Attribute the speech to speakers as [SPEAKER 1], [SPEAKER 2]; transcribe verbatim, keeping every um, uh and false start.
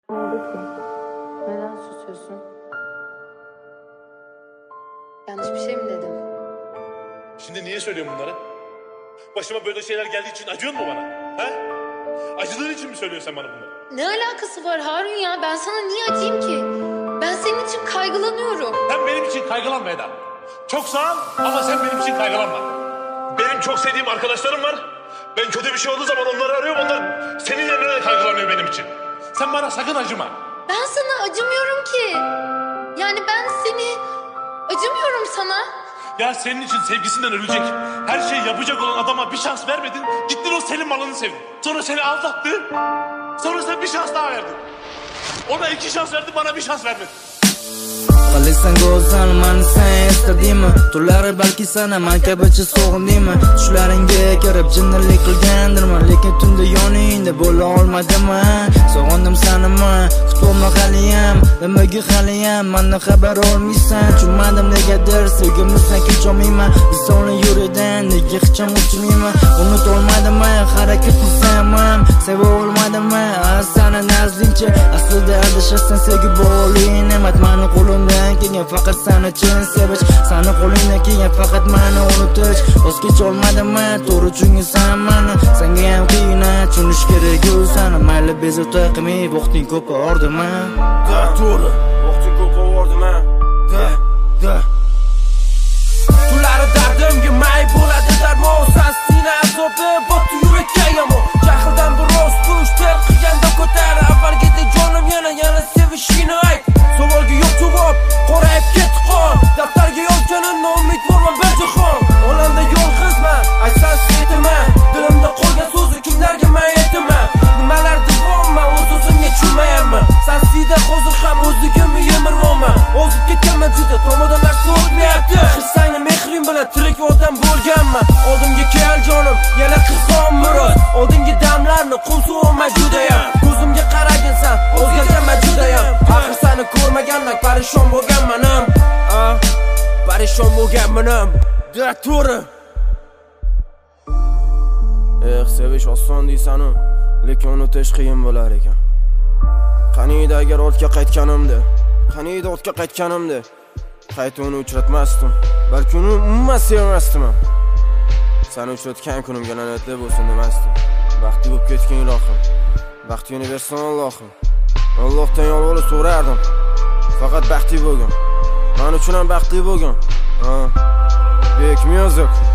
[SPEAKER 1] Ne oldu ki? Neden susuyorsun? Yanlış bir şey mi dedim?
[SPEAKER 2] Şimdi niye söylüyorsun bunları? Başıma böyle şeyler geldiği için acıyor mu bana? Ha? Acıdığın için mi söylüyorsun sen bana bunları?
[SPEAKER 1] Ne alakası var Harun ya? Ben sana niye acıyım ki? Ben senin için kaygılanıyorum.
[SPEAKER 2] Sen benim için kaygılanma Eda. Çok sağ ol ama sen benim için kaygılanma. Benim çok sevdiğim arkadaşlarım var. Ben kötü bir şey olduğu zaman onları arıyorum. Onlar senin yerine de kaygılanıyor benim için. Sen bana sakın acıma.
[SPEAKER 1] Ben sana acımıyorum ki. Yani ben seni acımıyorum sana.
[SPEAKER 2] Ya senin için sevgisinden ölecek, her şeyi yapacak olan adama bir şans vermedin. Gittin o senin malını sevdin. Sonra seni aldattı. Sonra sen bir şans daha verdin. Ona iki şans verdin, bana bir şans vermedin.
[SPEAKER 3] Qilsan go'zal mani sen istadingmi? Turlari balki sana man kabicha sog'indingmi? Tushlaringga kirib jinnlik qilgandirman, lekin tunda yoningda bo'la olmadimmi? Sog'indim sanimi? Kutolma haliyam, nimaga haliyam mendan xabar olmaysan? Tushunmadim negadir sevgimni sen kecholmayman. Bisoni yuridan nega hech ham uchmayman? Unut olmadimmi? Harakat qilsam ham seva olmadimmi? Sana nazdingcha aslida adashasan, sevgi bo'ling ne'mat mani qo'limdan kelgan faqat seni chin sevish, seni qo'lingdan kelgan faqat meni unutish. Voz kecholmadimmi to'g'ri tushunsan meni? Senga ham qiyin tushunish kerak-ku seni. Mayli bezovta qilmay vaqting ko'p ordimi?
[SPEAKER 4] Da to'g'ri, vaqting ko'p ordimi? Da da Tunlari dardimga may bo'ladi darmon, sasina azobi botdi yurakka yomon. Jahldan biroz tush ter qilganda ko'tar, avvalgidek jonim yana yana sevishingni ayt. Savolga yo'q javob, qorayib ketdi qon. Daftarga yozganimni umidvorman bir jahon. Olamda yolg'izman, aytsan setaman. Dilimda qolgan so'zni kimlarga men aytaman? Nimalar davomman, o'z-o'zimga tushunmayapman. Sasida hozir ham o'zligimni yemirvoman. Ozib ketganman juda, tomodan narsa o'tmayapti. Hissangni mehring bilan tirik odam bo'lganman. Oldimga kel jonim, yana qilsam miroz. Oldingi damlarni qumsuvman judayam. Ko'zimga qaragansan, o'zgarganman judayam. Axir seni ko'rmagandan parishon bo'lganmanim. Ah, parishon bo'lganmanim. Da to'g'ri. Eh, sevish oson deysan-u, lekin unutish qiyin bo'lar ekan. Qaniydi agar ortga qaytganimda, qaniydi ortga qaytganimda, qayta uni uchratmasdim. Balki uni umuman sevmasdim. Seni uchratgan kunimga la'natli bo'lsin demasdim. Baxtli bo'lib ketgan ilohim, baxtingni bersin Allohim. Allohdan yolg'on so'rardim. Faqat baxtli bo'lgan. Men uchun ham baxtli bo'lgan. Ha. Bek music.